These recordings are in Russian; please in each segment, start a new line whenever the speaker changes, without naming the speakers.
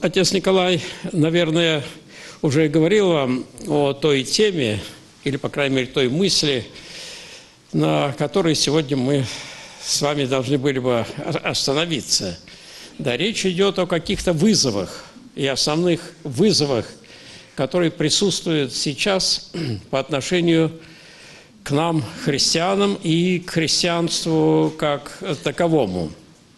отец Николай, наверное, уже говорил вам о той теме, или, по крайней мере, той мысли, на которой сегодня мы с вами должны были бы остановиться. Да, речь идет о каких-то вызовах и основных вызовах, которые присутствуют сейчас по отношению к нам, христианам, и к христианству как таковому.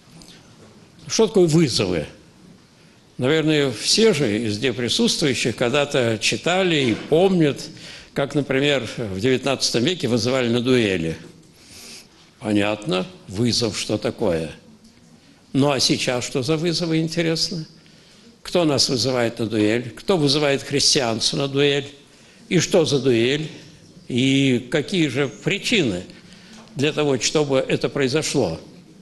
Что такое вызовы? Наверное, все же из здесь присутствующих когда-то читали и помнят, как, например, в XIX веке вызывали на дуэли. Понятно, вызов, что такое. Ну а сейчас что за вызовы, интересно? Кто нас вызывает на дуэль? Кто вызывает христианство на дуэль? И что за дуэль? И какие же причины для того, чтобы это произошло?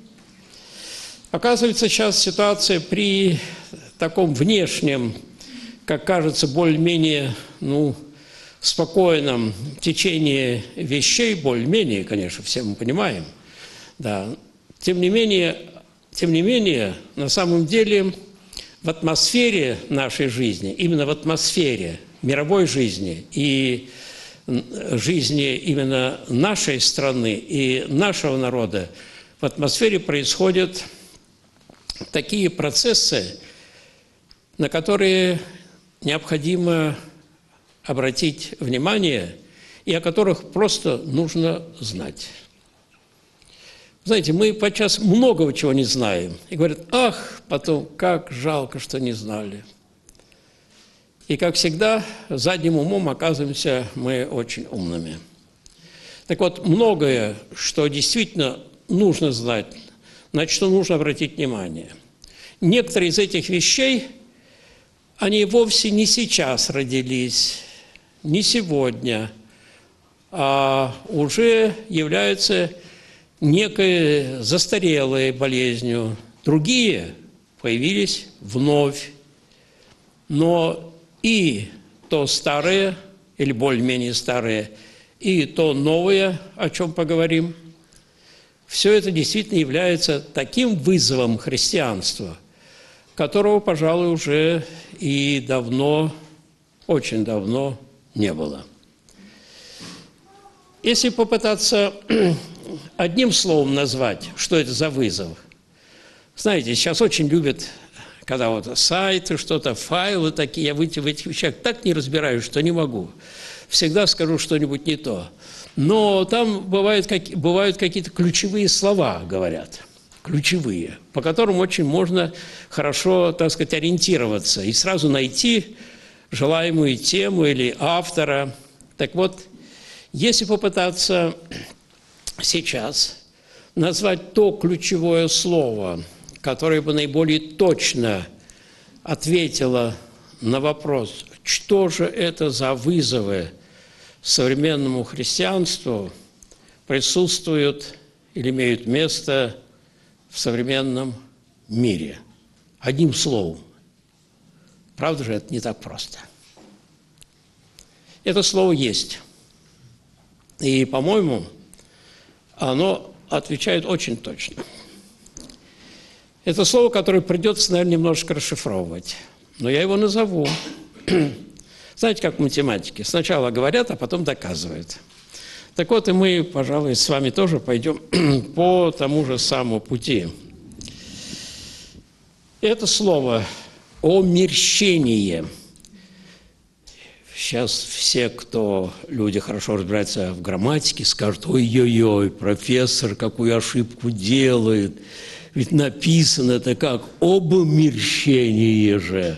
Оказывается, сейчас ситуация при таком внешнем, как кажется, более-менее, спокойном течении вещей, более-менее, конечно, все мы понимаем, да, тем не менее, на самом деле, в атмосфере нашей жизни, именно в атмосфере мировой жизни и жизни именно нашей страны и нашего народа, в атмосфере происходят такие процессы, на которые необходимо обратить внимание и о которых просто нужно знать. Знаете, мы подчас многого чего не знаем. И говорят, ах, потом, как жалко, что не знали. И, как всегда, задним умом оказываемся мы очень умными. Так вот, многое, что действительно нужно знать, на что нужно обратить внимание. Некоторые из этих вещей, они вовсе не сейчас родились, не сегодня, а уже являются некой застарелой болезнью. Другие появились вновь. Но и то старое, или более-менее старое, и то новое, о чем поговорим, все это действительно является таким вызовом христианства, которого, пожалуй, уже и давно, очень давно не было. Если попытаться одним словом назвать, что это за вызов. Знаете, сейчас очень любят, когда вот сайты, что-то, файлы такие, я в этих вещах так не разбираюсь, что не могу. Всегда скажу что-нибудь не то. Но там бывают какие-то ключевые слова, говорят. Ключевые, по которым очень можно хорошо, так сказать, ориентироваться и сразу найти желаемую тему или автора. Так вот, если попытаться сейчас назвать то ключевое слово, которое бы наиболее точно ответило на вопрос, что же это за вызовы современному христианству присутствуют или имеют место в современном мире. Одним словом. Правда же, это не так просто. Это слово есть. И, по-моему, оно отвечает очень точно. Это слово, которое придется, наверное, немножко расшифровывать. Но я его назову. Знаете, как в математике. Сначала говорят, а потом доказывают. Так вот, и мы, пожалуй, с вами тоже пойдем по тому же самому пути. Это слово «омерщение». Сейчас все, люди хорошо разбираются в грамматике, скажут, ой-ой-ой, профессор какую ошибку делает. Ведь написано это как «обмерщение же».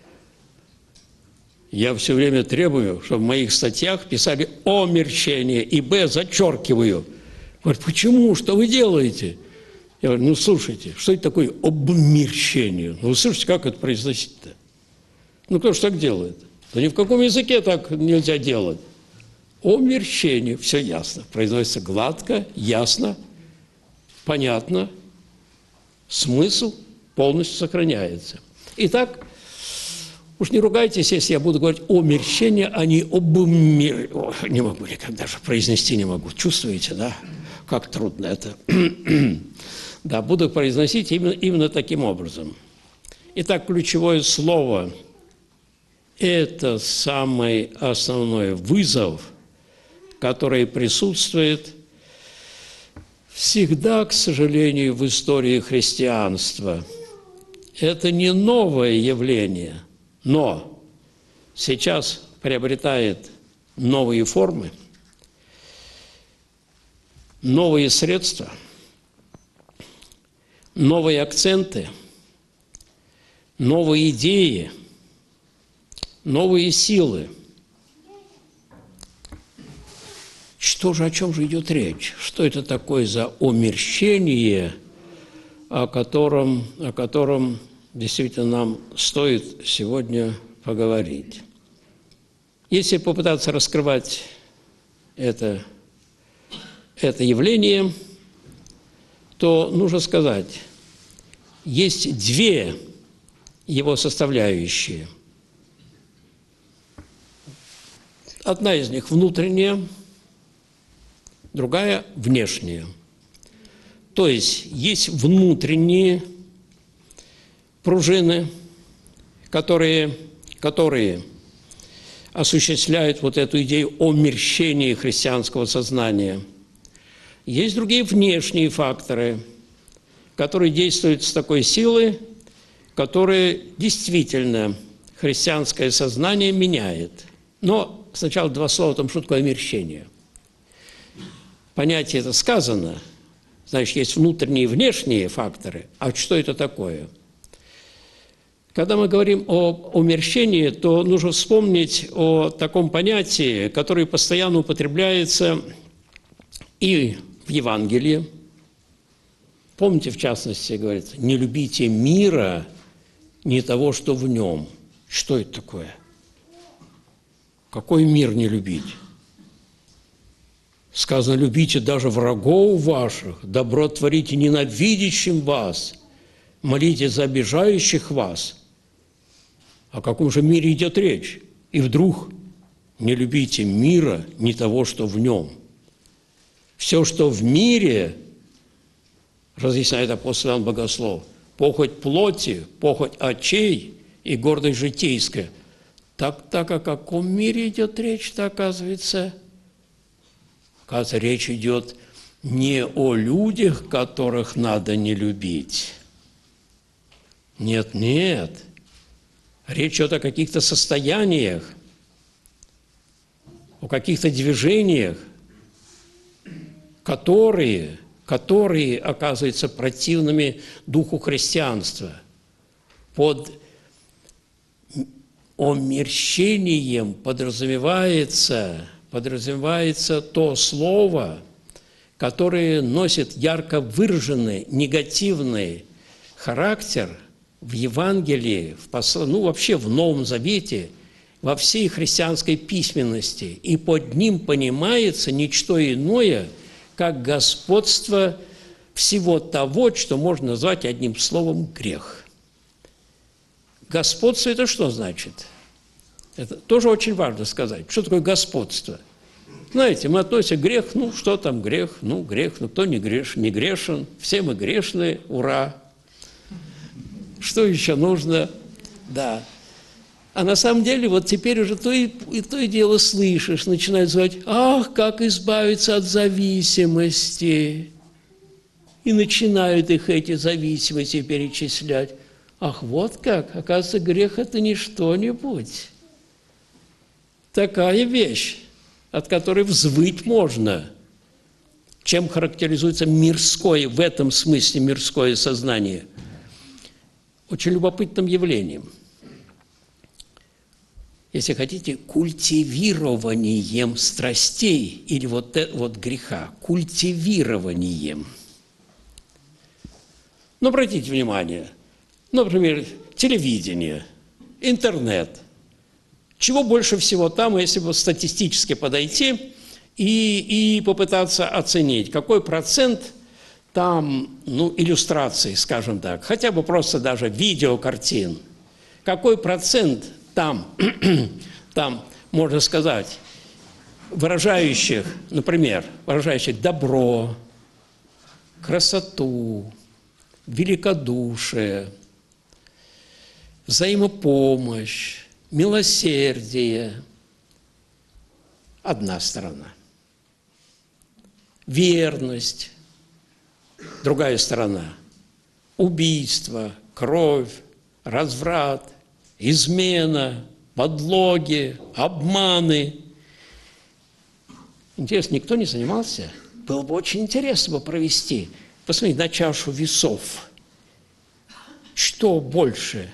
Я все время требую, чтобы в моих статьях писали «омерщение» и «б» зачеркиваю. Говорят, почему? Что вы делаете? Я говорю, слушайте, что это такое «обмерщение»? Вы слышите, как это произносить-то? Кто же так делает? Да ни в каком языке так нельзя делать. Омерщение, все ясно. Произносится гладко, ясно, понятно. Смысл полностью сохраняется. Итак, уж не ругайтесь, если я буду говорить омерщение, а не обмер... Не могу никогда даже произнести не могу. Чувствуете, да? Как трудно это. Да, буду произносить именно таким образом. Итак, ключевое слово – это самый основной вызов, который присутствует всегда, к сожалению, в истории христианства. Это не новое явление, но сейчас приобретает новые формы, новые средства, новые акценты, новые идеи, новые силы. Что же, о чем же идет речь? Что это такое за омерщение, о котором действительно нам стоит сегодня поговорить? Если попытаться раскрывать это явление, то нужно сказать, есть две его составляющие. Одна из них внутренняя, другая внешняя. То есть внутренние пружины, которые осуществляют вот эту идею омерщения христианского сознания. Есть другие внешние факторы, которые действуют с такой силой, которые действительно христианское сознание меняет. Но сначала два слова о том, что такое омерщение. Понятие это сказано, значит, есть внутренние и внешние факторы. А что это такое? Когда мы говорим о омерщении, то нужно вспомнить о таком понятии, которое постоянно употребляется и в Евангелии. Помните, в частности, говорится, не любите мира, не того, что в нем. Что это такое? Какой мир не любить? Сказано, любите даже врагов ваших, добро творите ненавидящим вас, молитесь за обижающих вас. О каком же мире идет речь? И вдруг не любите мира, не того, что в нем. Все, что в мире, разъясняет апостол Иоанн Богослов, похоть плоти, похоть очей и гордость житейская. Так о каком мире идет речь-то, оказывается? Оказывается, речь идет не о людях, которых надо не любить. Нет. Речь идет о каких-то состояниях, о каких-то движениях, которые оказываются противными духу христианства. Под омерщением подразумевается то слово, которое носит ярко выраженный негативный характер в Евангелии, вообще в Новом Завете, во всей христианской письменности. И под ним понимается ничто иное, как господство всего того, что можно назвать одним словом «грех». Господство – это что значит? Это тоже очень важно сказать. Что такое господство? Знаете, мы относим грех, что там грех? Грех, кто не грешен, все мы грешные, ура! Что еще нужно? Да. А на самом деле, вот теперь уже то и дело слышишь, начинают звать, ах, как избавиться от зависимости. И начинают их эти зависимости перечислять. Ах, вот как, оказывается, грех – это не что-нибудь. Такая вещь, от которой взвыть можно. Чем характеризуется мирское, в этом смысле мирское сознание? Очень любопытным явлением. Если хотите, культивированием страстей или вот греха, культивированием. Обратите внимание, например, телевидение, интернет. Чего больше всего там, если бы статистически подойти и попытаться оценить, какой процент там, иллюстраций, скажем так, хотя бы просто даже видеокартин, какой процент там, можно сказать, выражающих, например, выражающих добро, красоту, великодушие, взаимопомощь, милосердие – одна сторона. Верность – другая сторона. Убийство, кровь, разврат, измена, подлоги, обманы. Интересно, никто не занимался? Было бы очень интересно провести. Посмотрите на чашу весов. Что больше?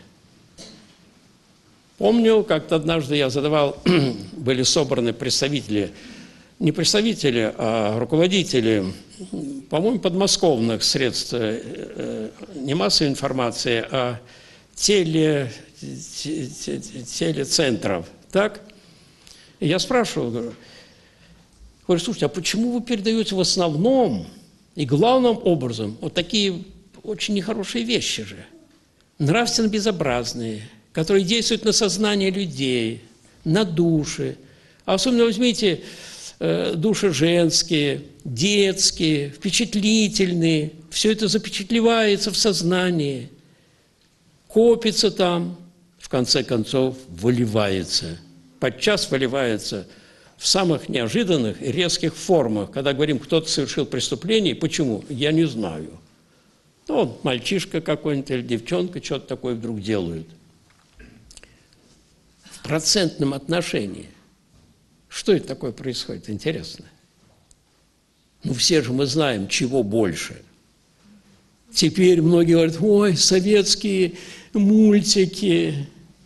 Помню, как-то однажды я задавал, были собраны представители, не представители, а руководители, по-моему, подмосковных средств, не массовой информации, а телецентров. Так? И я спрашивал, говорю, слушайте, а почему вы передаете в основном и главным образом вот такие очень нехорошие вещи же, нравственно безобразные, которые действуют на сознание людей, на души. А особенно возьмите души женские, детские, впечатлительные. Все это запечатлевается в сознании, копится там, в конце концов выливается. Подчас выливается в самых неожиданных и резких формах. Когда говорим, кто-то совершил преступление, почему? Я не знаю. Ну, мальчишка какой-нибудь или девчонка что-то такое вдруг делают. В процентном отношении. Что это такое происходит? Интересно. Ну, все же мы знаем, чего больше. Теперь многие говорят, ой, советские мультики,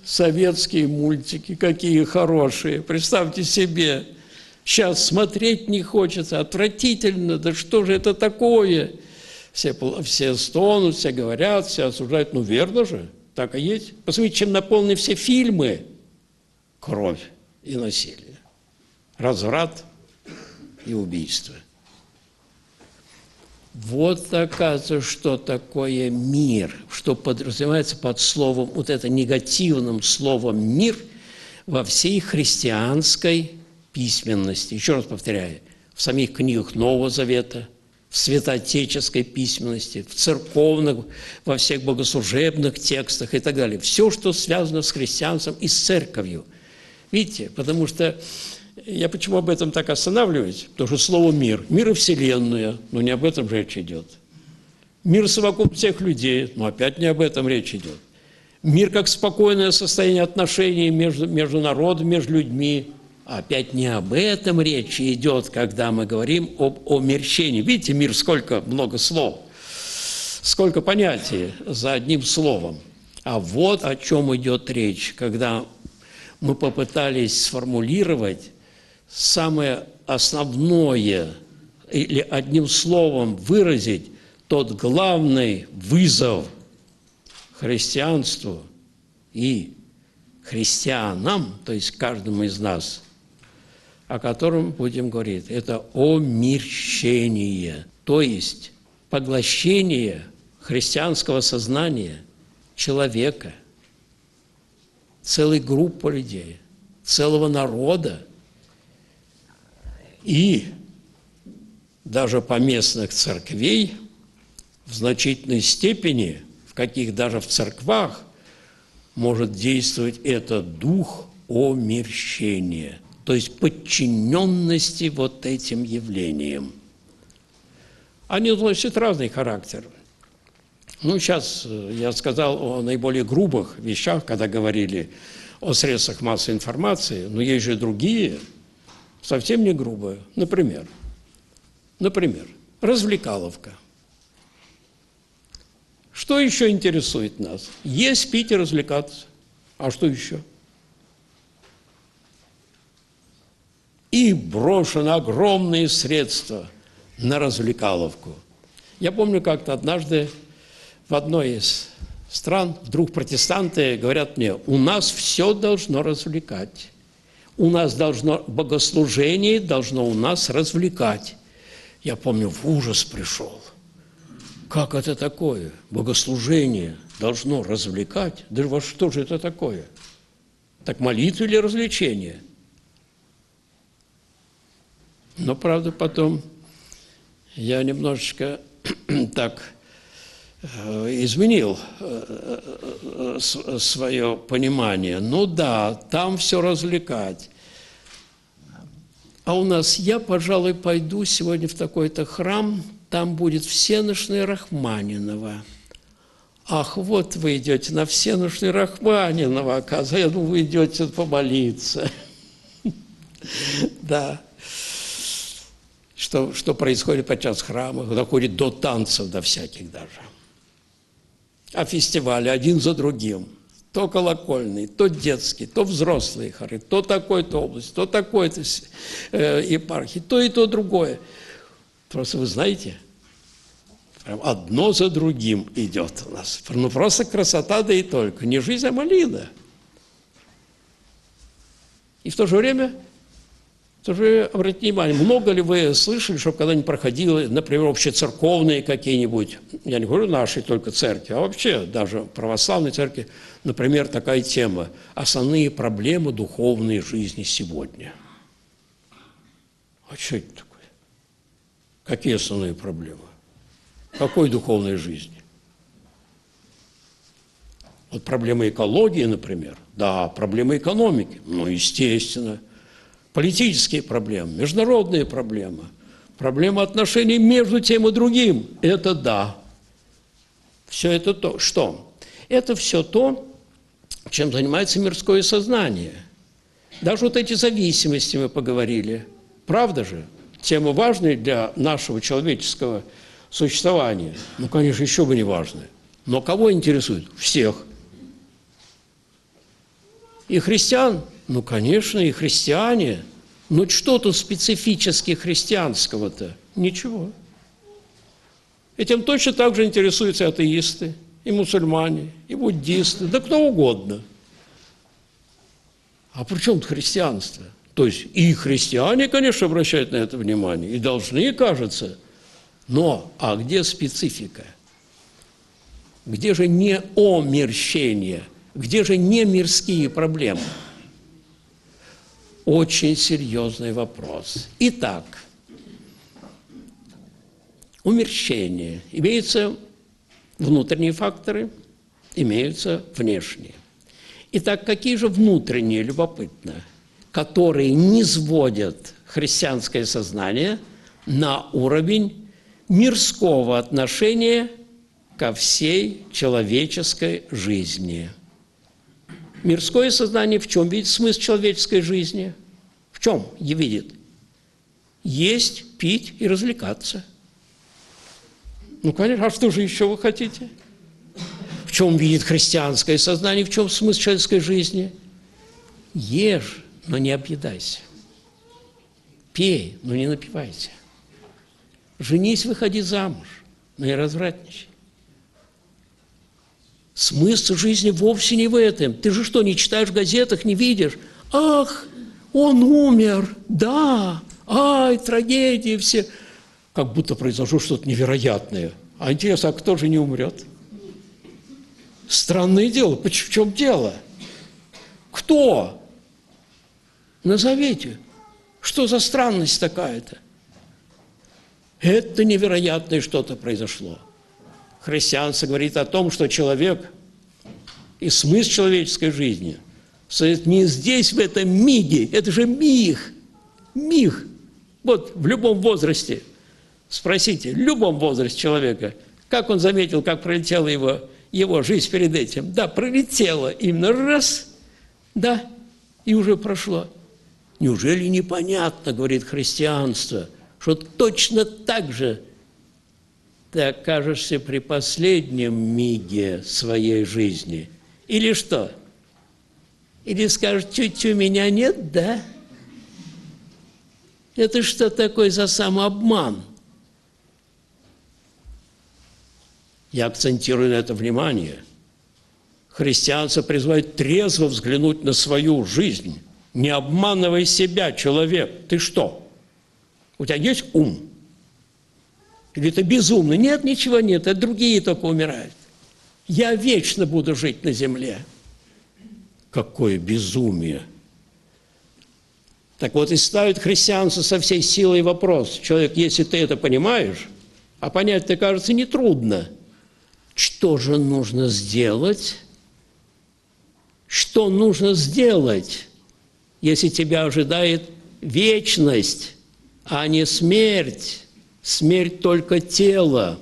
какие хорошие. Представьте себе, сейчас смотреть не хочется, отвратительно, да что же это такое? Все стонут, все говорят, все осуждают. Ну, верно же, так и есть. Посмотрите, чем наполнены все фильмы. Кровь и насилие, разврат и убийство. Вот, оказывается, что такое мир, что подразумевается под словом, вот это негативным словом «мир» во всей христианской письменности. Еще раз повторяю, в самих книгах Нового Завета, в святоотеческой письменности, в церковных, во всех богослужебных текстах и так далее. Все, что связано с христианством и с церковью. Видите, потому что я почему об этом так останавливаюсь? Потому что слово «мир», мир и вселенная, но не об этом речь идет. Мир совокупность всех людей, но опять не об этом речь идет. Мир как спокойное состояние отношений между народом, между людьми. Опять не об этом речь идет, когда мы говорим об омерщении. Видите, мир, сколько много слов, сколько понятий за одним словом. А вот о чем идет речь, когда мы попытались сформулировать самое основное или одним словом выразить тот главный вызов христианству и христианам, то есть каждому из нас, о котором будем говорить. Это омерщение, то есть поглощение христианского сознания человека, целой группы людей, целого народа и даже поместных церквей в значительной степени, в каких даже в церквах, может действовать этот дух омерщения, то есть подчиненности вот этим явлениям. Они носят разный характер. Ну, сейчас я сказал о наиболее грубых вещах, когда говорили о средствах массовой информации, но есть же и другие, совсем не грубые. Например, развлекаловка. Что еще интересует нас? Есть, пить и развлекаться. А что еще? И брошены огромные средства на развлекаловку. Я помню, как-то однажды в одной из стран вдруг протестанты говорят мне, у нас все должно развлекать. У нас должно, богослужение должно у нас развлекать. Я помню, в ужас пришел. Как это такое? Богослужение должно развлекать? Да во что же это такое? Так молитва или развлечение? Но, правда, потом я немножечко так изменил свое понимание. Ну да, там все развлекать. А у нас я, пожалуй, пойду сегодня в такой-то храм, там будет всенощная Рахманинова. Ах, вот вы идете на всенощную Рахманинова, оказывается, я думаю, вы идете помолиться. Да. Что происходит подчас храма, доходит до танцев, до всяких даже. А фестивали один за другим. То колокольный, то детский, то взрослые хоры, то такой-то область, то такой-то епархии, то и то другое. Просто вы знаете, прям одно за другим идет у нас. Ну просто красота, да и только. Не жизнь, а малина. И в то же время, обратите внимание, много ли вы слышали, чтобы когда-нибудь проходило, например, общецерковные какие-нибудь, я не говорю нашей только церкви, а вообще даже православной церкви, например, такая тема «Основные проблемы духовной жизни сегодня». А что это такое? Какие основные проблемы? Какой духовной жизни? Вот проблемы экологии, например. Да, проблемы экономики. Ну, естественно. Политические проблемы, международные проблемы, проблемы отношений между тем и другим. Это да. Все это то. Что? Это все то, чем занимается мирское сознание. Даже вот эти зависимости мы поговорили. Правда же? Темы важные для нашего человеческого существования. Ну, конечно, еще бы не важные. Но кого интересует? Всех. И христиан? Ну, конечно, и христиане. Но что тут специфически христианского-то? Ничего. Этим точно так же интересуются и атеисты, и мусульмане, и буддисты, да кто угодно. А при чем тут христианство? То есть и христиане, конечно, обращают на это внимание, и должны, кажется. Но, а где специфика? Где же не омерщение? Где же не мирские проблемы? Очень серьезный вопрос. Итак, умерщение. Имеются внутренние факторы, имеются внешние. Итак, какие же внутренние, любопытно, которые низводят христианское сознание на уровень мирского отношения ко всей человеческой жизни? Мирское сознание в чем видит смысл человеческой жизни? В чем видит? Есть, пить и развлекаться. Ну, конечно, а что же еще вы хотите? В чем видит христианское сознание, в чем смысл человеческой жизни? Ешь, но не объедайся. Пей, но не напивайся. Женись, выходи замуж, но не развратничай. Смысл жизни вовсе не в этом. Ты же что, не читаешь в газетах, не видишь? Ах, он умер, да, ай, трагедии все. Как будто произошло что-то невероятное. А интересно, а кто же не умрет? Странное дело. В чем дело? Кто? Назовите. Что за странность такая-то? Это невероятное что-то произошло. Христианство говорит о том, что человек и смысл человеческой жизни стоит не здесь, в этом миге. Это же миг. Миг. Вот в любом возрасте. Спросите, в любом возрасте человека, как он заметил, как пролетела его жизнь перед этим. Да, пролетела именно раз, да, и уже прошло. Неужели непонятно, говорит христианство, что точно так же ты окажешься при последнем миге своей жизни? Или что? Или скажешь, тю-тю, меня нет, да? Это что такое за самообман? Я акцентирую на это внимание. Христианство призывает трезво взглянуть на свою жизнь. Не обманывай себя, человек. Ты что? У тебя есть ум? Или ты безумный? Нет, ничего нет, это другие только умирают. Я вечно буду жить на земле. Какое безумие! Так вот, и ставит христианство со всей силой вопрос. Человек, если ты это понимаешь, а понять-то, кажется, нетрудно, Что же нужно сделать? Что нужно сделать, если тебя ожидает вечность, а не смерть? Смерть только тела.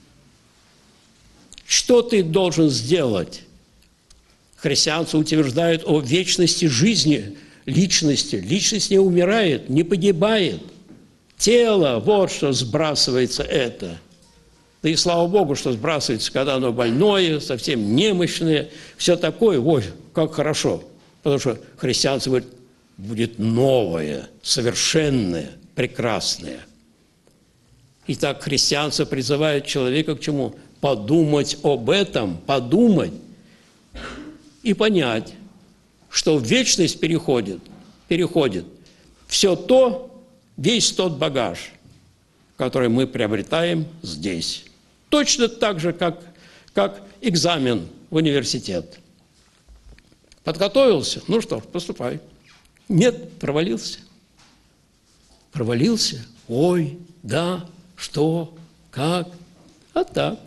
Что ты должен сделать? Христианство утверждает о вечности жизни, личности. Личность не умирает, не погибает. Тело, вот что сбрасывается это. Да и слава Богу, что сбрасывается, когда оно больное, совсем немощное, все такое, ой, как хорошо. Потому что христианство говорит, будет новое, совершенное, прекрасное. Итак, христианство призывает человека к чему? Подумать об этом, подумать и понять, что в вечность переходит все то, весь тот багаж, который мы приобретаем здесь. Точно так же, как экзамен в университет. Подготовился? Ну что ж, поступай. Нет, провалился. Провалился? Ой, да, что, как? А так.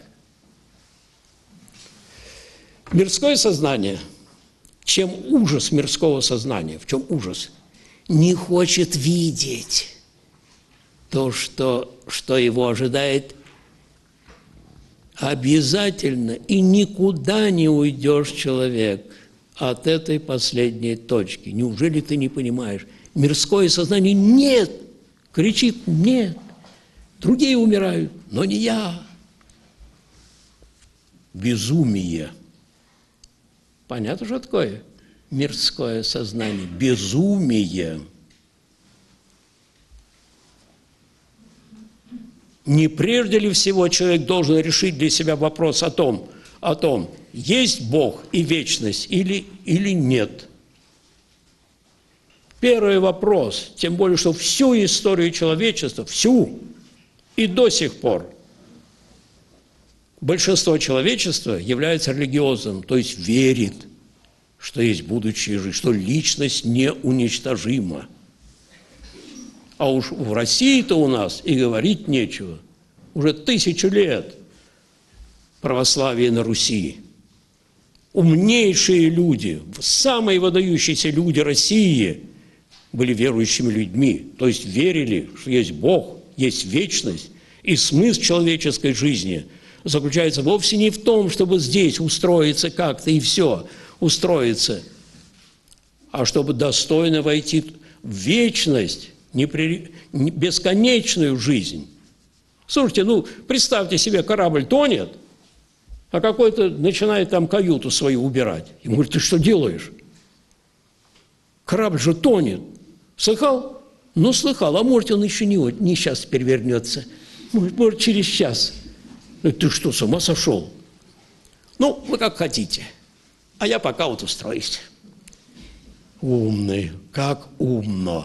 Мирское сознание. Чем ужас мирского сознания? В чем ужас? Не хочет видеть то, что его ожидает обязательно, и никуда не уйдешь, человек, от этой последней точки. Неужели ты не понимаешь? Мирское сознание нет, кричит нет. Другие умирают, но не я. Безумие. Понятно, что такое мирское сознание? Безумие. Не прежде ли всего человек должен решить для себя вопрос о том, есть Бог и вечность или нет? Первый вопрос, тем более, что всю историю человечества, всю, и до сих пор, большинство человечества является религиозным, то есть верит, что есть будущая жизнь, что личность неуничтожима. А уж в России-то у нас и говорить нечего. Уже 1000 лет православия на Руси. Умнейшие люди, самые выдающиеся люди России были верующими людьми. То есть верили, что есть Бог, есть вечность. И смысл человеческой жизни заключается вовсе не в том, чтобы здесь устроиться как-то и все, устроиться, а чтобы достойно войти в вечность, бесконечную жизнь. Слушайте, представьте себе, корабль тонет, а какой-то начинает там каюту свою убирать. Ему говорит, ты что делаешь? Корабль же тонет. Слыхал? Ну, слыхал, а может, он еще не сейчас перевернется. Может, через час. Ты что, с ума сошел? Ну, вы как хотите. А я пока вот устроюсь. Умный, как умно.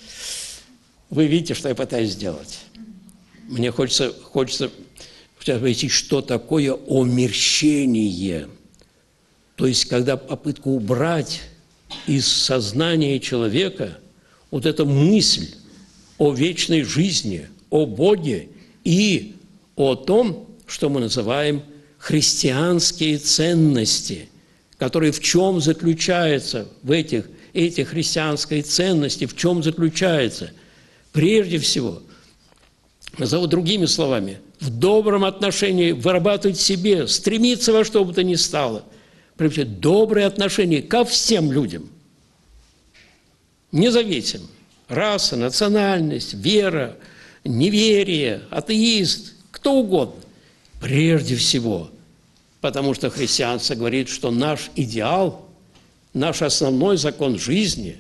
Вы видите, что я пытаюсь сделать. Мне хочется сейчас войти, что такое омерщение. То есть, когда попытка убрать из сознания человека вот эту мысль о вечной жизни, о Боге и о том, что мы называем христианские ценности, которые в чем заключаются, в этих христианской ценности, в чем заключается? Прежде всего, назову другими словами, в добром отношении вырабатывать в себе, стремиться во что бы то ни стало, приобретать доброе отношение ко всем людям, независимо, раса, национальность, вера, неверие, атеист, кто угодно. Прежде всего, потому что христианство говорит, что наш идеал, наш основной закон жизни,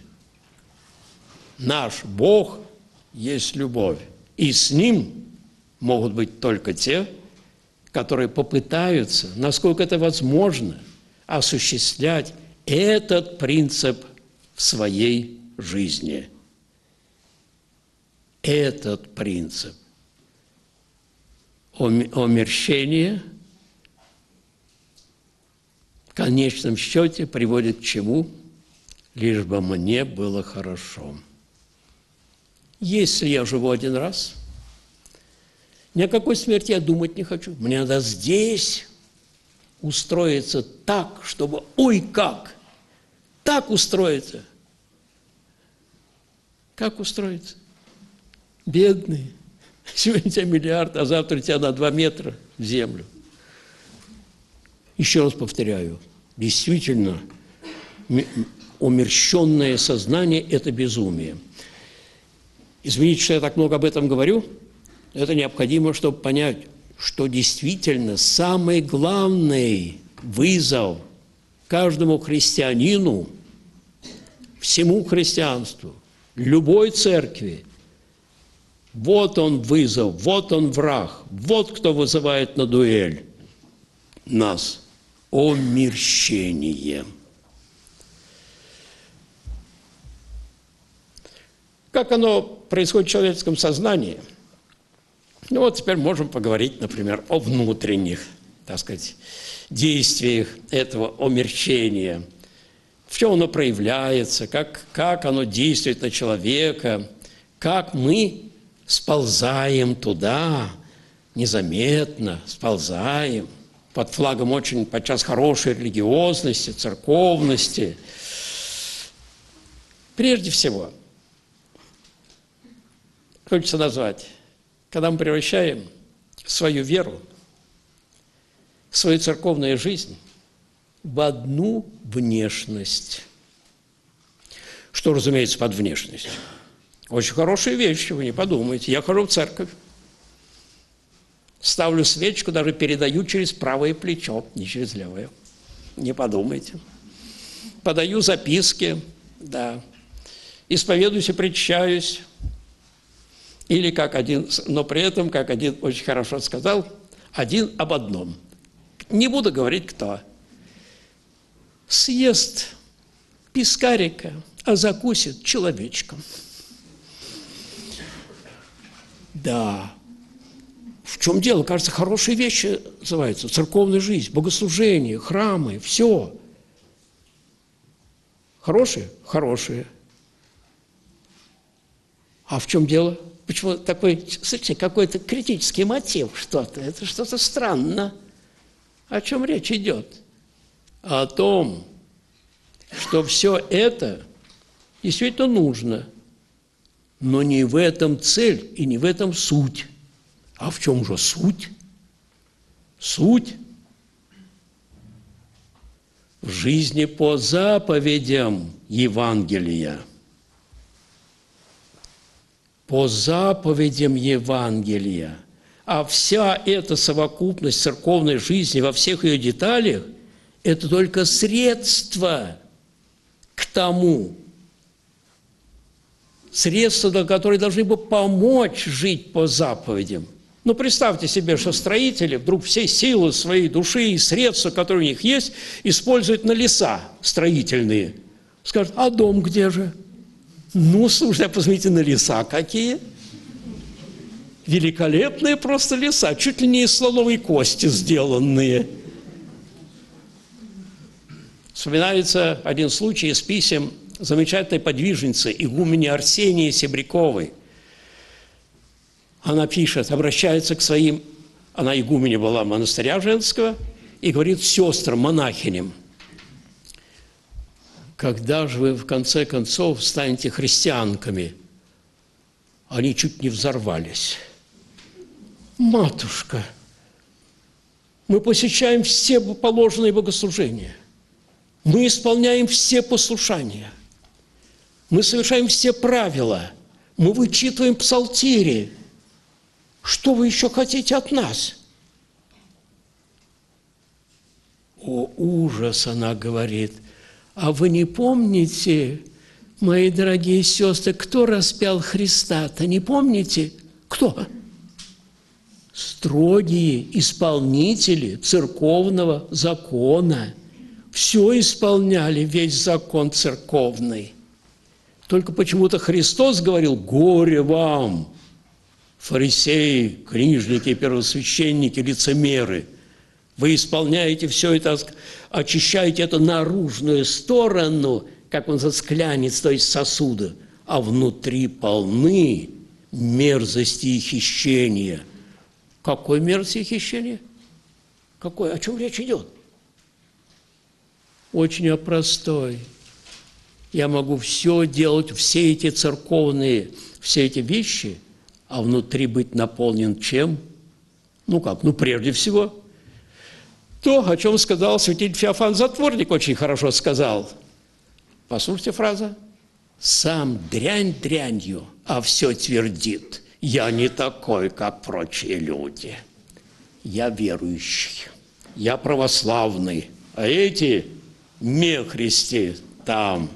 наш Бог есть любовь. И с Ним могут быть только те, которые попытаются, насколько это возможно, осуществлять этот принцип в своей жизни. Этот принцип омерщения в конечном счете приводит к чему? Лишь бы мне было хорошо. Если я живу один раз, ни о какой смерти я думать не хочу. Мне надо здесь устроиться так, чтобы, ой, как, так устроиться. Как устроиться? Бедный. Сегодня у тебя миллиард, а завтра у тебя на 2 метра в землю. Еще раз повторяю, действительно, умерщенное сознание – это безумие. Извините, что я так много об этом говорю, это необходимо, чтобы понять, что действительно самый главный вызов каждому христианину, всему христианству, любой церкви, вот он вызов, вот он враг, вот кто вызывает на дуэль нас. Омерщение. Как оно происходит в человеческом сознании? Ну вот теперь можем поговорить, например, о внутренних, так сказать, действиях этого омерщения. В чем оно проявляется, как оно действует на человека, как мы сползаем туда, незаметно сползаем, под флагом очень подчас хорошей религиозности, церковности. Прежде всего, хочется назвать, когда мы превращаем свою веру, свою церковную жизнь в одну внешность. Что, разумеется, под внешностью? Очень хорошие вещи, вы не подумайте. Я хожу в церковь, ставлю свечку, даже передаю через правое плечо, не через левое. Не подумайте. Подаю записки, да. Исповедуюсь и причащаюсь. Или как один, но при этом, как один очень хорошо сказал, один об одном. Не буду говорить, кто. Съест пескарика, а закусит человечком. Да. В чем дело? Кажется, хорошие вещи называются. Церковная жизнь, богослужение, храмы, все. Хорошие? Хорошие. А в чем дело? Почему такой, слушайте, какой-то критический мотив что-то? Это что-то странно. О чем речь идет? О том, что все это действительно нужно, но не в этом цель и не в этом суть. А в чем же суть? Суть в жизни по заповедям Евангелия. По заповедям Евангелия. А вся эта совокупность церковной жизни во всех ее деталях – это только средство к тому, средства, которые должны бы помочь жить по заповедям. Ну, представьте себе, что строители вдруг все силы своей души и средства, которые у них есть, используют на леса строительные. Скажут, а дом где же? Ну, слушайте, посмотрите на леса какие. Великолепные просто леса, чуть ли не из слоновой кости сделанные. Вспоминается один случай из писем замечательной подвижницы, игумени Арсении Себряковой. Она пишет, обращается к своим, она игуменя была монастыря женского, и говорит сестрам, монахиням, когда же вы в конце концов станете христианками? Они чуть не взорвались. Матушка, мы посещаем все положенные богослужения, мы исполняем все послушания, мы совершаем все правила, мы вычитываем псалтири. Что вы еще хотите от нас? О, ужас, она говорит. А вы не помните, мои дорогие сестры, кто распял Христа-то? Не помните? Кто? Строгие исполнители церковного закона. Все исполняли, весь закон церковный. Только почему-то Христос говорил, горе вам, фарисеи, книжники, первосвященники, лицемеры. Вы исполняете все это, очищаете эту наружную сторону, как он склянец, то есть сосуда, а внутри полны мерзости и хищения. Какой мерзости и хищения? Какой? О чем речь идет? очень о простой. Я могу все делать, все эти церковные, все эти вещи, а внутри быть наполнен чем? Ну как? Ну прежде всего, то, о чем сказал святитель Феофан Затворник, очень хорошо сказал. Послушайте фразу. «Сам дрянь дрянью, а все твердит. Я не такой, как прочие люди. Я верующий, я православный, а эти нехристи там».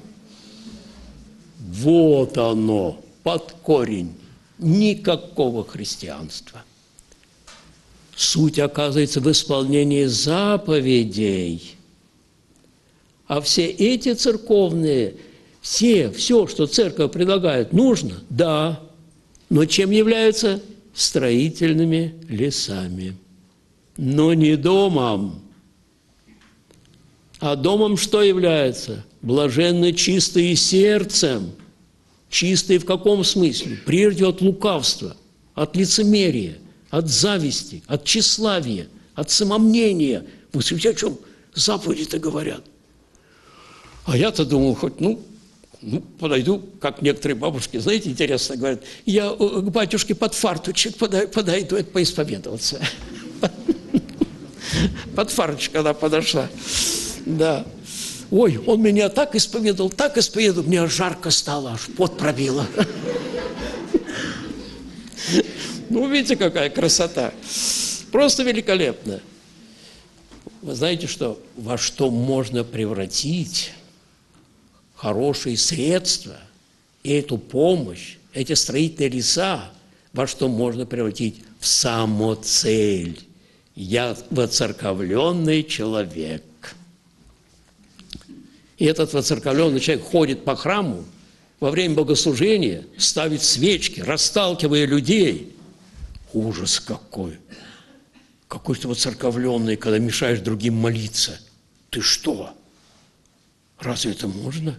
Вот оно, под корень. Никакого христианства. Суть оказывается в исполнении заповедей. А все эти церковные, все, что церковь предлагает, нужно? Да. Но чем являются? Строительными лесами. Но не домом. А домом что является? Блаженно чистые сердцем. Чистые в каком смысле? Прежде от лукавства, от лицемерия, от зависти, от тщеславия, от самомнения. Вы слышите, о чем заповеди-то говорят? А я-то думал, хоть, подойду, как некоторые бабушки, знаете, интересно говорят, я к батюшке под фартучек подойду, это поисповедоваться. Под фарточек она подошла. Да. Ой, он меня так исповедовал, мне аж жарко стало, аж пот пробило. Ну, видите, какая красота. Просто великолепно. Вы знаете, что во что можно превратить хорошие средства и эту помощь, эти строительные леса, во что можно превратить? В самоцель. Я воцерковленный человек. И этот воцерковленный человек ходит по храму во время богослужения, ставит свечки, расталкивая людей. Ужас какой! Какой ты воцерковленный, когда мешаешь другим молиться. Ты что? Разве это можно?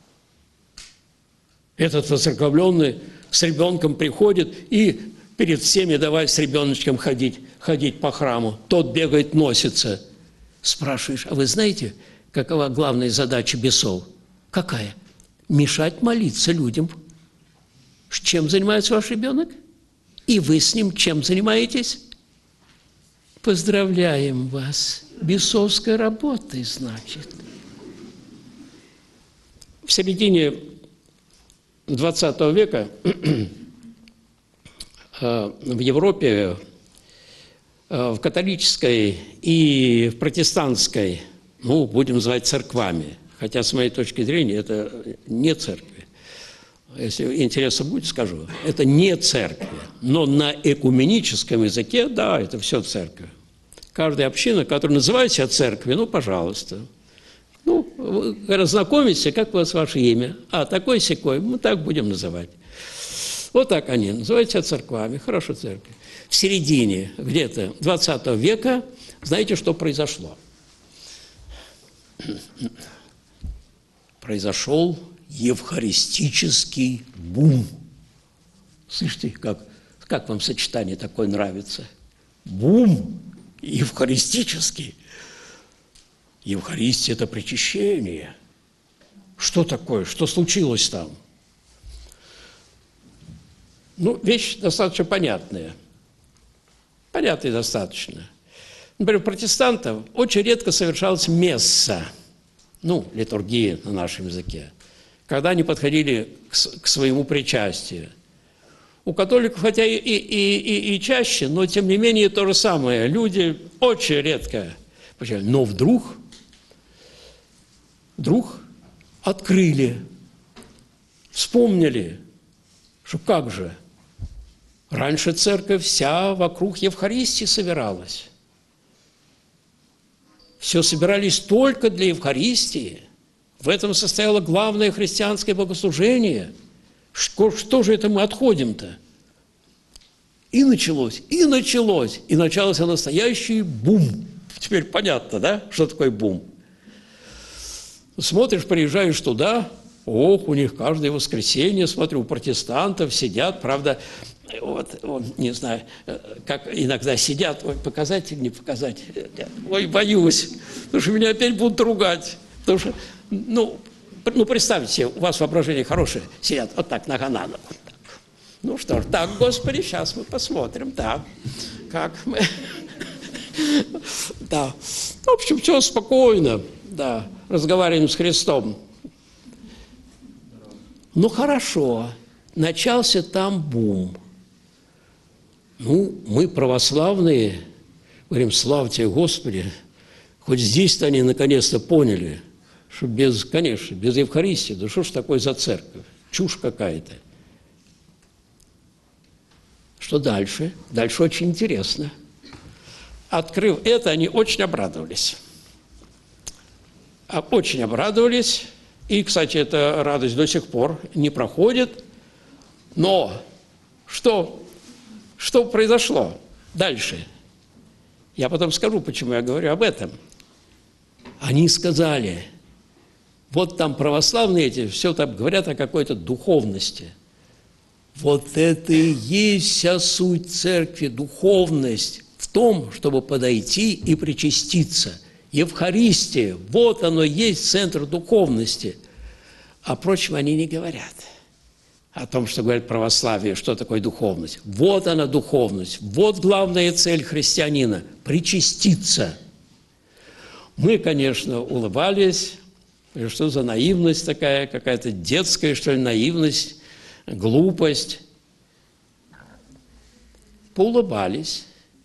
Этот воцерковленный с ребенком приходит и перед всеми давай с ребеночком ходить по храму. Тот бегает, носится. Спрашиваешь, а вы знаете, какова главная задача бесов? Какая? Мешать молиться людям. Чем занимается ваш ребенок? И вы с ним чем занимаетесь? Поздравляем вас. Бесовской работой, значит. В середине XX века в Европе, в католической и в протестантской, будем называть церквами, хотя с моей точки зрения это не церкви. Если интересно будет, скажу. Это не церкви, но на экуменическом языке, да, это все церковь. Каждая община, которая называет себя церковью, пожалуйста. Вы разнакомитесь, как у вас ваше имя. Такой-сякой, мы так будем называть. Вот так они называют себя церквами, хорошо, церковь. В середине где-то XX века, знаете, что произошло? Произошел евхаристический бум. Слышите, как вам сочетание такое нравится? Бум евхаристический. Евхаристия – это причащение. Что такое? Что случилось там? Вещь достаточно понятная. Понятная достаточно. Например, у протестантов очень редко совершалась месса, литургия на нашем языке, когда они подходили к своему причастию. У католиков, хотя и чаще, но тем не менее то же самое. Люди очень редко. Но вдруг открыли, вспомнили, что как же, раньше церковь вся вокруг Евхаристии собиралась. Все собирались только для Евхаристии. В этом состояло главное христианское богослужение. Что же это мы отходим-то? И началось. И начался настоящий бум. Теперь понятно, да, что такое бум? Смотришь, приезжаешь туда, у них каждое воскресенье, смотрю, у протестантов сидят, правда, не знаю, как иногда сидят, показать или не показать, боюсь, потому что меня опять будут ругать. Потому что, ну, представьте, у вас воображение хорошее, сидят вот так, нога на ногу. Ну что ж, так, Господи, сейчас мы посмотрим, да, как мы... Да, в общем, все спокойно, да, разговариваем с Христом. Ну, хорошо, начался там бум. Ну, мы православные, говорим, славьте Господи, хоть здесь-то они наконец-то поняли, что без, конечно, без Евхаристии, да что ж такое за церковь, чушь какая-то. Что дальше? Дальше очень интересно. Открыв это, они очень обрадовались. Очень обрадовались. И, кстати, эта радость до сих пор не проходит. Но что произошло дальше? Я потом скажу, почему я говорю об этом. Они сказали, вот там православные эти, все там говорят о какой-то духовности. Вот это и есть вся суть церкви, духовность в том, чтобы подойти и причаститься. Евхаристия, вот оно есть центр духовности. О прочем они не говорят. О том, что говорит православие, что такое духовность. Вот она духовность, вот главная цель христианина – причаститься. Мы, конечно, улыбались, что за наивность такая, какая-то детская, что ли, наивность, глупость. Поулыбались.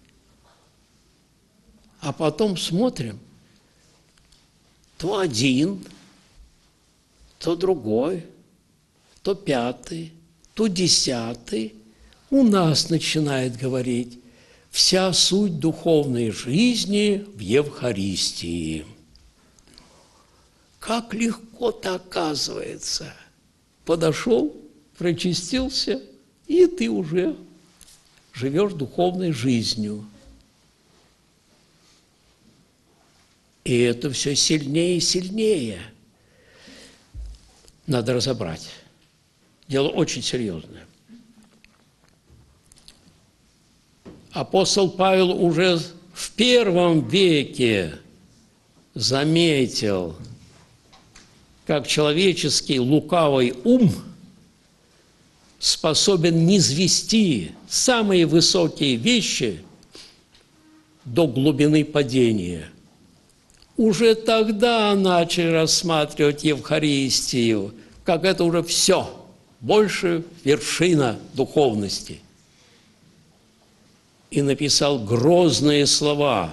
А потом смотрим, то один, то другой, то пятый, то десятый у нас начинает говорить вся суть духовной жизни в Евхаристии. Как легко-то оказывается. Подошел, причастился, и ты уже живешь духовной жизнью. И это все сильнее и сильнее. Надо разобрать. Дело очень серьезное. Апостол Павел уже в первом веке заметил, как человеческий лукавый ум способен низвести самые высокие вещи до глубины падения. Уже тогда начали рассматривать Евхаристию, как это уже все, больше вершина духовности. И написал грозные слова.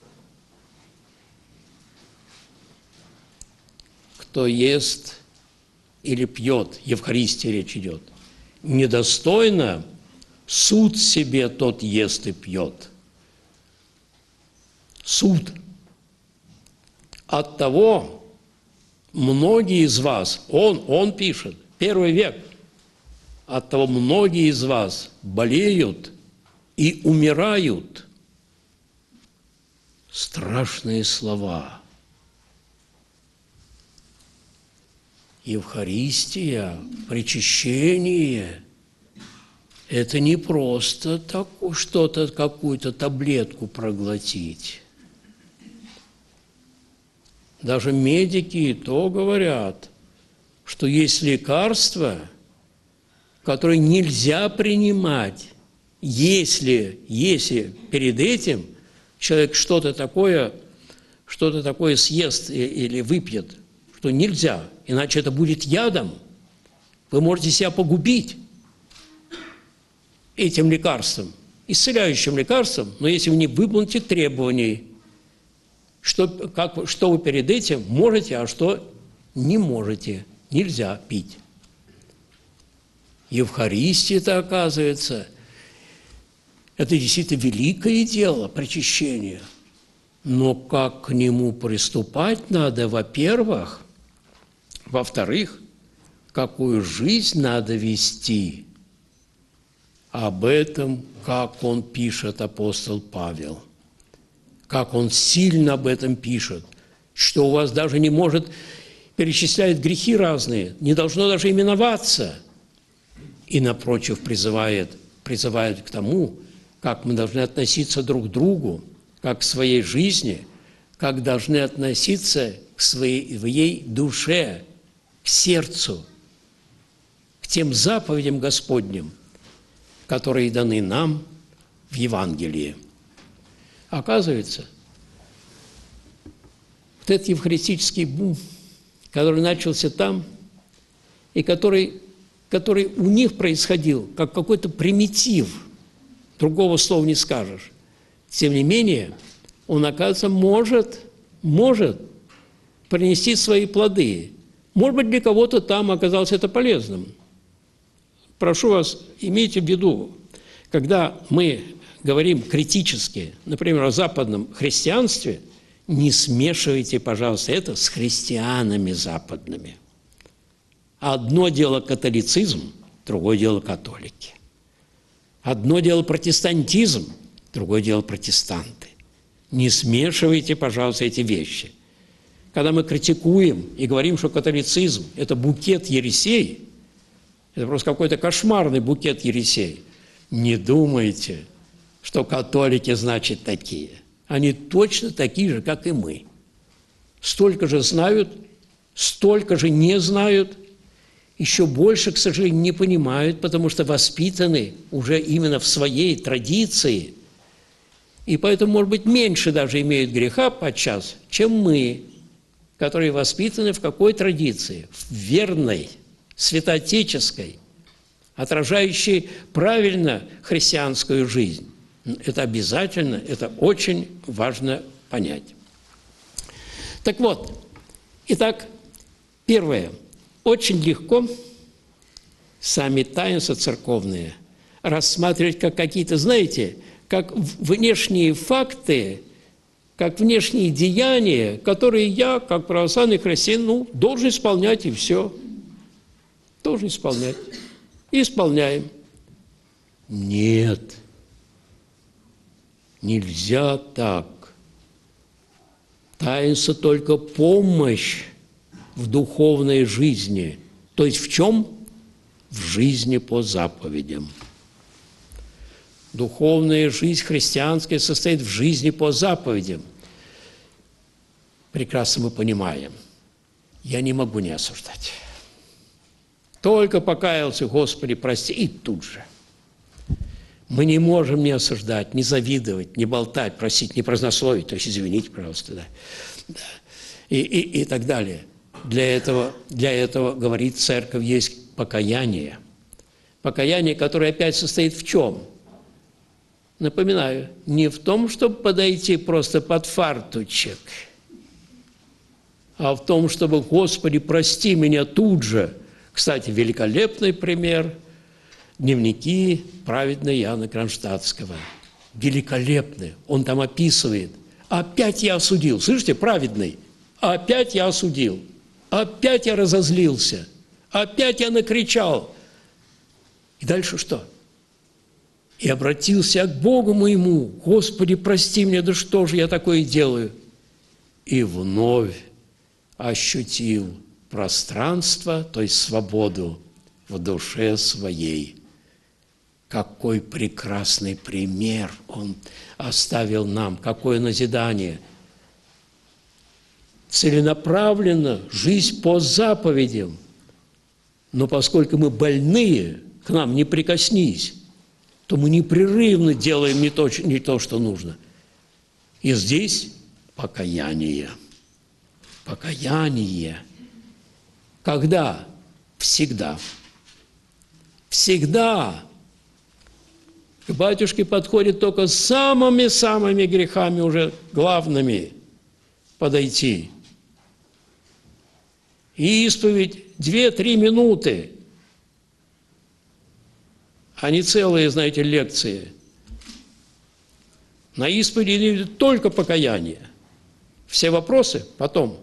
Кто ест или пьет, Евхаристия речь идет, недостойно, суд себе тот ест и пьет. Суд. Оттого многие из вас, он пишет, 1 век, оттого многие из вас болеют и умирают. Страшные слова. Евхаристия, причащение – это не просто что-то, какую-то таблетку проглотить. Даже медики и то говорят, что есть лекарства, которые нельзя принимать, если перед этим человек что-то такое съест или выпьет, что нельзя, иначе это будет ядом. Вы можете себя погубить этим лекарством, исцеляющим лекарством, но если вы не выполните требований, что вы перед этим можете, а что не можете, нельзя пить. Евхаристия-то, оказывается, это действительно великое дело, причащение. Но как к нему приступать надо, во-первых. Во-вторых, какую жизнь надо вести. Об этом, как он пишет, апостол Павел. Как он сильно об этом пишет, что у вас даже не может, перечисляет грехи разные, не должно даже именоваться. И, напротив, призывает к тому, как мы должны относиться друг к другу, как к своей жизни, как должны относиться к своей душе, к сердцу, к тем заповедям Господним, которые даны нам в Евангелии. Оказывается, вот этот евхаристический бум, который начался там, и который у них происходил, как какой-то примитив, другого слова не скажешь. Тем не менее, он, оказывается, может принести свои плоды. Может быть, для кого-то там оказалось это полезным. Прошу вас, имейте в виду, когда мы говорим критически, например, о западном христианстве, не смешивайте, пожалуйста, это с христианами западными. Одно дело католицизм, другое дело католики. Одно дело протестантизм, другое дело протестанты. Не смешивайте, пожалуйста, эти вещи. Когда мы критикуем и говорим, что католицизм – это букет ересей, это просто какой-то кошмарный букет ересей, не думайте, что католики значит такие. Они точно такие же, как и мы. Столько же знают, столько же не знают, еще больше, к сожалению, не понимают, потому что воспитаны уже именно в своей традиции. И поэтому, может быть, меньше даже имеют греха подчас, чем мы, которые воспитаны в какой традиции? В верной, святоотеческой, отражающей правильно христианскую жизнь. Это обязательно, это очень важно понять. Так вот, итак, первое. Очень легко сами таинства церковные рассматривать как какие-то, знаете, как внешние факты, как внешние деяния, которые я, как православный христианин, должен исполнять, и все. Должен исполнять. И исполняем. Нет. Нельзя так. Таинство только помощь в духовной жизни. То есть в чем? В жизни по заповедям. Духовная жизнь христианская состоит в жизни по заповедям. Прекрасно мы понимаем. Я не могу не осуждать. Только покаялся, Господи, прости, и тут же. Мы не можем не осуждать, не завидовать, не болтать, просить, не празднословить, то есть извините, пожалуйста, да. И так далее. Для этого, говорит церковь, есть покаяние. Покаяние, которое опять состоит в чем? Напоминаю, не в том, чтобы подойти просто под фартучек, а в том, чтобы, Господи, прости меня тут же. Кстати, великолепный пример – дневники праведного Иоанна Кронштадтского. Великолепный. Он там описывает. Опять я осудил. Слышите, праведный. Опять я осудил. Опять я разозлился. Опять я накричал. И дальше что? И обратился к Богу моему. Господи, прости меня, да что же я такое делаю? И вновь ощутил пространство, то есть свободу в душе своей. Какой прекрасный пример он оставил нам, какое назидание. Целенаправленно жизнь по заповедям. Но поскольку мы больные, к нам не прикоснись, то мы непрерывно делаем не то, что нужно. И здесь покаяние. Покаяние. Когда? Всегда. Всегда. К батюшке подходит только с самыми грехами уже главными подойти. И исповедь 2-3 минуты, а не целые, знаете, лекции. На исповеди только покаяние. Все вопросы потом.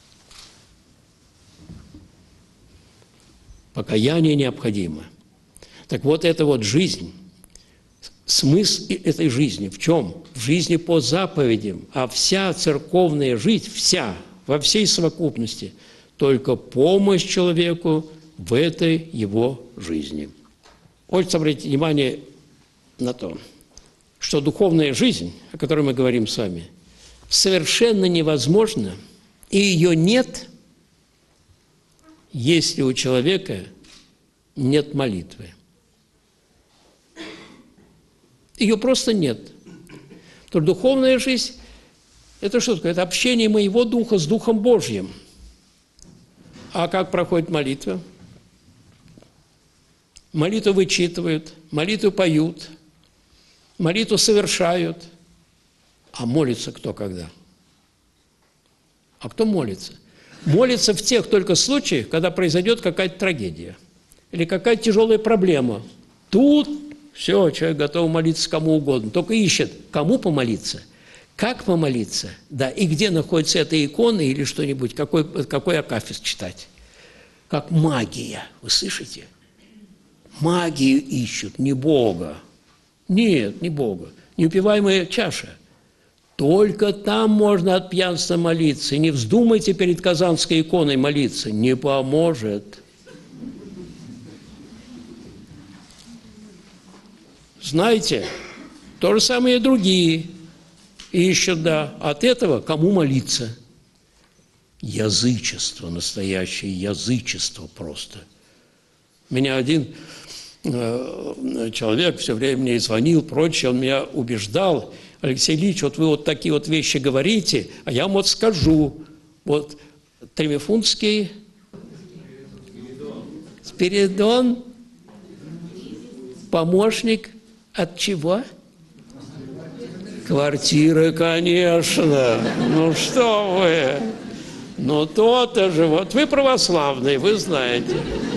Покаяние необходимо. Так вот, это вот жизнь. Смысл этой жизни в чем? В жизни по заповедям. А вся церковная жизнь, вся, во всей совокупности, только помощь человеку в этой его жизни. Хочется обратить внимание на то, что духовная жизнь, о которой мы говорим с вами, совершенно невозможна И ее нет, если у человека нет молитвы. Ее просто нет. То духовная жизнь – это что такое? Это общение моего духа с Духом Божьим. А как проходит молитва? Молитву вычитывают, молитву поют, молитву совершают. А молится кто когда? А кто молится? Молится в тех только случаях, когда произойдет какая-то трагедия или какая-то тяжелая проблема. Тут все, человек готов молиться кому угодно, только ищет, кому помолиться, как помолиться, да, и где находится эта икона или что-нибудь, какой акафист читать. Как магия, вы слышите? Магию ищут, не Бога. Нет, не Бога. Неупиваемая чаша. Только там можно от пьянства молиться. И не вздумайте перед Казанской иконой молиться. Не поможет. Знаете, то же самое и другие ищут, да. От этого кому молиться? Язычество, настоящее язычество просто. Меня один человек все время мне звонил, прочее, он меня убеждал: Алексей Ильич, вот вы вот такие вот вещи говорите, а я вам вот скажу. Вот Тремифунтский Спиридон, помощник от чего? Квартиры, конечно. Ну что вы? Ну то-то же. Вот вы православный, вы знаете.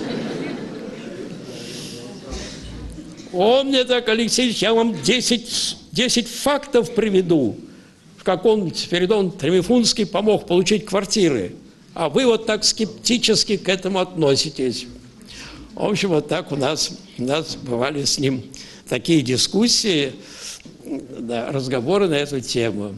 Он мне так: Алексей Ильич, я вам 10 фактов приведу, как он, Спиридон Тремифунтский, помог получить квартиры. А вы вот так скептически к этому относитесь. В общем, вот так у нас бывали с ним такие дискуссии, да, разговоры на эту тему.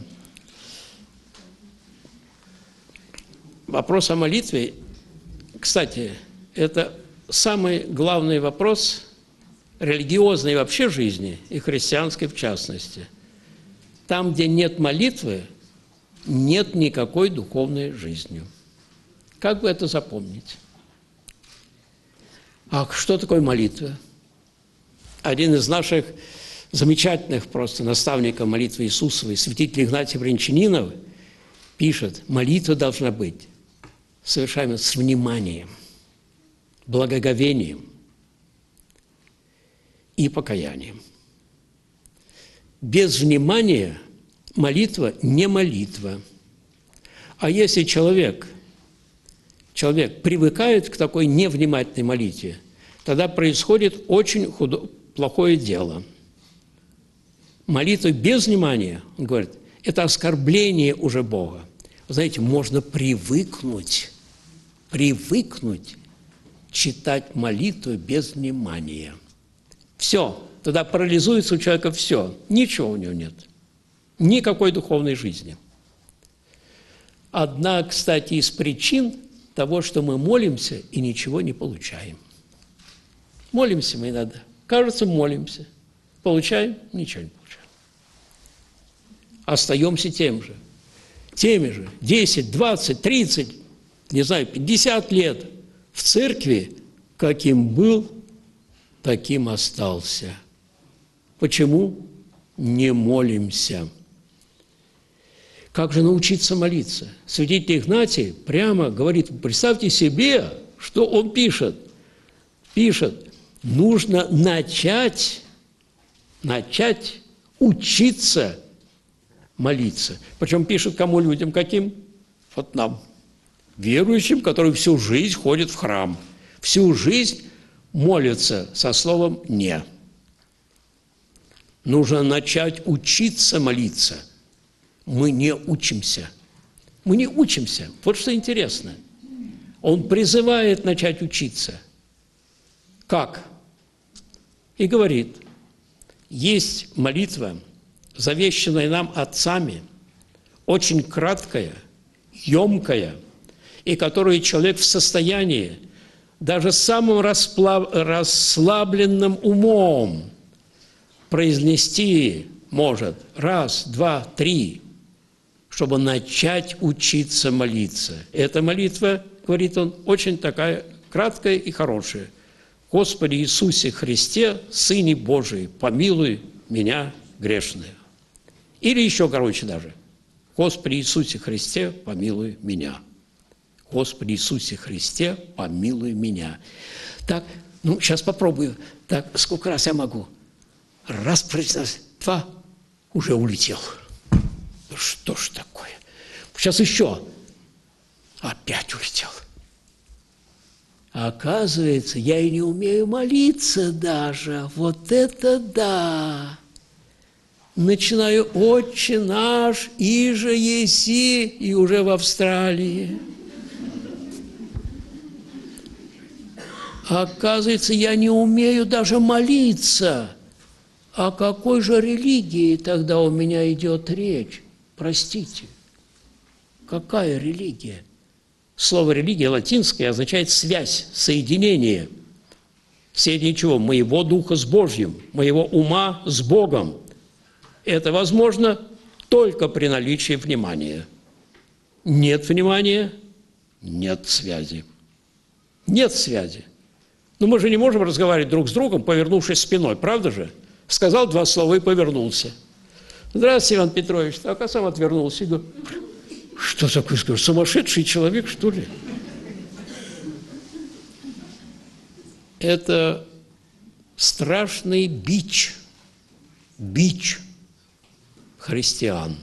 Вопрос о молитве, кстати, это самый главный вопрос религиозной вообще жизни, и христианской в частности. Там, где нет молитвы, нет никакой духовной жизни. Как бы это запомнить? А что такое молитва? Один из наших замечательных просто наставников молитвы Иисусовой, святитель Игнатий Брянчанинов, пишет: молитва должна быть совершаема с вниманием, благоговением и покаянием. Без внимания молитва не молитва. А если человек привыкает к такой невнимательной молитве, тогда происходит очень плохое дело. Молитва без внимания, он говорит, это оскорбление уже Бога. Вы знаете, можно привыкнуть читать молитву без внимания. Все, тогда парализуется у человека все, ничего у него нет, никакой духовной жизни. Одна, кстати, из причин того, что мы молимся и ничего не получаем. Молимся мы иногда, кажется, молимся, получаем, ничего не получаем. Остаемся теми же 10, 20, 30, не знаю, 50 лет в церкви, каким был, таким остался. Почему? Не молимся. Как же научиться молиться? Святитель Игнатий прямо говорит, представьте себе, что он пишет. Пишет, нужно начать учиться молиться. Причем пишет кому, людям каким? Вот нам, верующим, которые всю жизнь ходят в храм, всю жизнь молятся со словом «не». Нужно начать учиться молиться. Мы не учимся. Мы не учимся. Вот что интересно. Он призывает начать учиться. Как? И говорит, есть молитва, завещанная нам отцами, очень краткая, емкая, и которую человек в состоянии даже самым расслабленным умом произнести может раз, два, три, чтобы начать учиться молиться. Эта молитва, говорит он, очень такая краткая и хорошая. «Господи Иисусе Христе, Сыне Божий, помилуй меня грешную». Или еще короче даже. «Господи Иисусе Христе, помилуй меня». «Господи Иисусе Христе, помилуй меня». Так, ну, сейчас попробую. Так, сколько раз я могу? Раз произнес, два, уже улетел. Ну, что ж такое? Сейчас еще. Опять улетел. А оказывается, я и не умею молиться даже. Вот это да! Начинаю «Отче наш, иже еси», и уже в Австралии. А оказывается, я не умею даже молиться. О какой же религии тогда у меня идет речь? Простите. Какая религия? Слово «религия» латинское означает «связь», «соединение». Соединение чего? Моего духа с Божьим, моего ума с Богом. Это возможно только при наличии внимания. Нет внимания – нет связи. Нет связи. Но мы же не можем разговаривать друг с другом, повернувшись спиной, правда же? Сказал два слова и повернулся. «Здравствуйте, Иван Петрович». Так, а сам отвернулся и говорю: «Что такое, скажу, сумасшедший человек, что ли?» Это страшный бич христиан.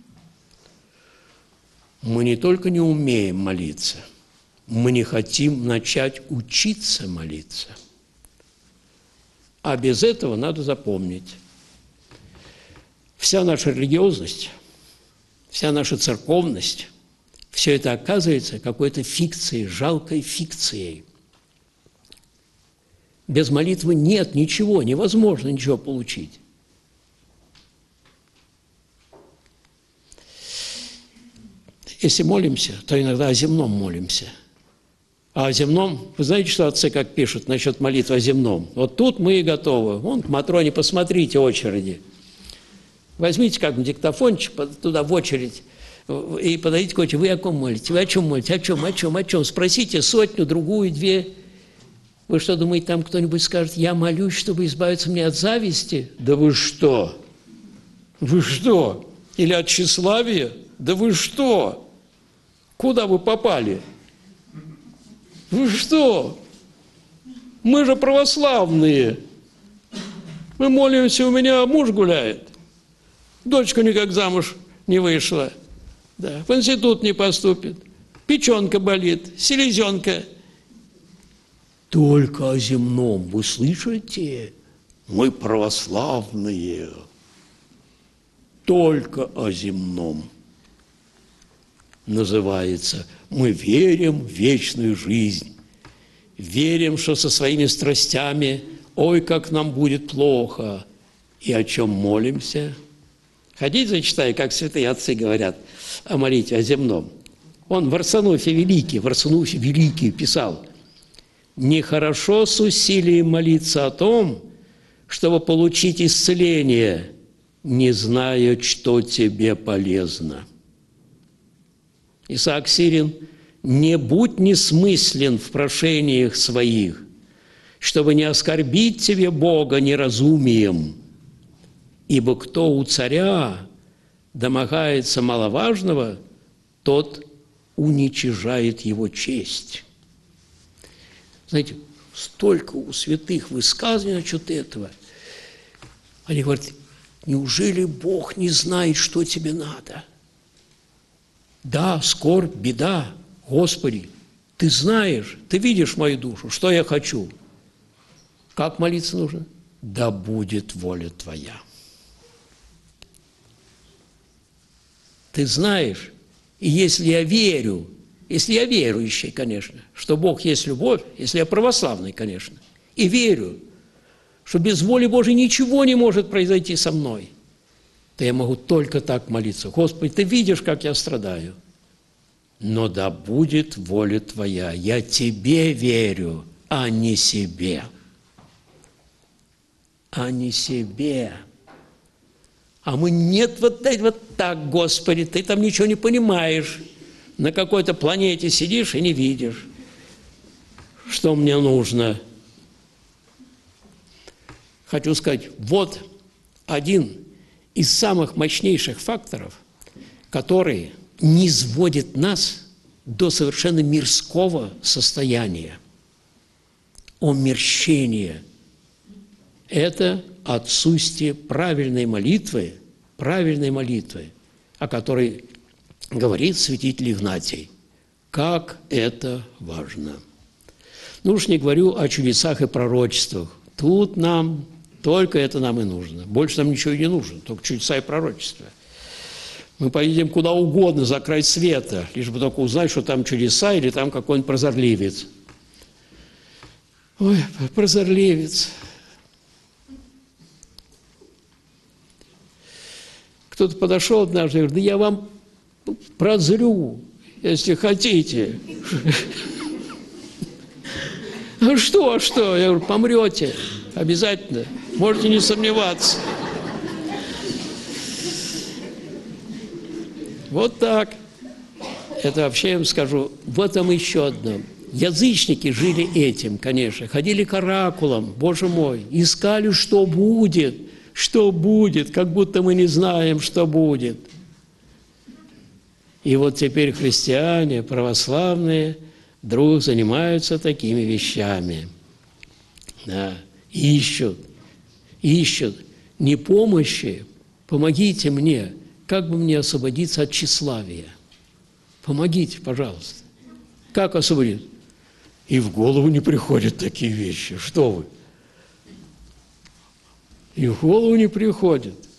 Мы не только не умеем молиться, мы не хотим начать учиться молиться. А без этого надо запомнить: вся наша религиозность, вся наша церковность, все это оказывается какой-то фикцией, жалкой фикцией. Без молитвы нет ничего, невозможно ничего получить. Если молимся, то иногда о земном молимся. А о земном, вы знаете, что отцы как пишут насчет молитвы о земном? Вот тут мы и готовы. Вон к Матроне посмотрите очереди. Возьмите как-нибудь диктофончик, туда в очередь, и подойдите к очереди. Вы о ком молите? Вы о чем молите? О чем? Спросите сотню, другую, две. Вы что, думаете, там кто-нибудь скажет: я молюсь, чтобы избавиться мне от зависти? Да вы что? Вы что? Или от тщеславия? Да вы что? Куда вы попали? Вы что? Мы же православные. Мы молимся, у меня муж гуляет. Дочка никак замуж не вышла. Да, в институт не поступит. Печенка болит, селезенка. Только о земном, вы слышите? Мы православные. Только о земном. Называется: мы верим в вечную жизнь, верим, что со своими страстями, ой, как нам будет плохо, и о чем молимся. Хотите, зачитаю, как святые отцы говорят о молитве, о земном. Он Варсонофий Великий писал: «Нехорошо с усилием молиться о том, чтобы получить исцеление, не зная, что тебе полезно». Исаак Сирин: «Не будь несмыслен в прошениях своих, чтобы не оскорбить тебе Бога неразумием, ибо кто у царя домогается маловажного, тот уничижает его честь». Знаете, столько у святых высказываний насчет этого. Они говорят: неужели Бог не знает, что тебе надо? Да, скорбь, беда. Господи, Ты знаешь, Ты видишь мою душу, что я хочу. Как молиться нужно? Да будет воля Твоя. Ты знаешь, и если я верующий, конечно, что Бог есть любовь, если я православный, конечно, и верю, что без воли Божией ничего не может произойти со мной, то я могу только так молиться: Господи, Ты видишь, как я страдаю, но да будет воля Твоя. Я Тебе верю, а не себе. А не себе. А мы: нет, вот так, Господи, ты там ничего не понимаешь. На какой-то планете сидишь и не видишь, что мне нужно. Хочу сказать, вот один из самых мощнейших факторов, который низводит нас до совершенно мирского состояния, омерщения. Это отсутствие правильной молитвы, о которой говорит святитель Игнатий. Как это важно! Ну уж не говорю о чудесах и пророчествах. Тут нам только это нам и нужно. Больше нам ничего и не нужно, только чудеса и пророчества. Мы поедем куда угодно за край света, лишь бы только узнать, что там чудеса или там какой-нибудь прозорливец. Ой, прозорливец. Кто-то подошел однажды и говорит: да я вам прозрю, если хотите. А что? Я говорю: помрете обязательно, можете не сомневаться. Вот так. Это вообще, я вам скажу, в этом еще одном. Язычники жили этим, конечно, ходили к оракулам, Боже мой, искали, что будет, как будто мы не знаем, что будет. И вот теперь христиане, православные, вдруг занимаются такими вещами. Да. Ищут не помощи, помогите мне, как бы мне освободиться от тщеславия. Помогите, пожалуйста. Как освободиться? И в голову не приходят такие вещи. Что вы? И в голову не приходят.